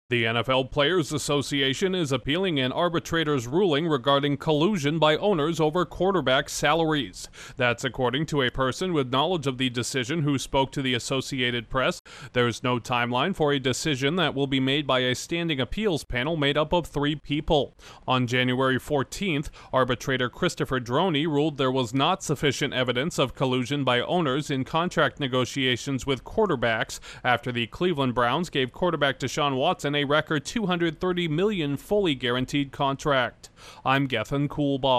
The NFL Players Association is appealing an arbitrator's ruling regarding collusion by owners over quarterback salaries. That's according to a person with knowledge of the decision who spoke to the Associated Press. There's no timeline for a decision that will be made by a standing appeals panel made up of 3 people. On January 14th, arbitrator Christopher Droney ruled there was not sufficient evidence of collusion by owners in contract negotiations with quarterbacks after the Cleveland Browns gave quarterback Deshaun Watson a record $230 million fully guaranteed contract. I'm Gethin Coolbaugh.